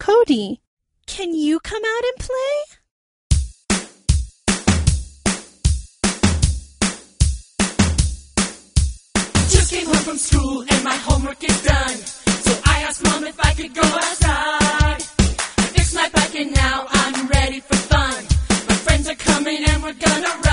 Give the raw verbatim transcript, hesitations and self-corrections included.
Cody, can you come out and play? Just came home from school and my homework is done. So I asked Mom if I could go outside. I fixed my bike and now I'm ready for fun. My friends are coming and we're gonna ride.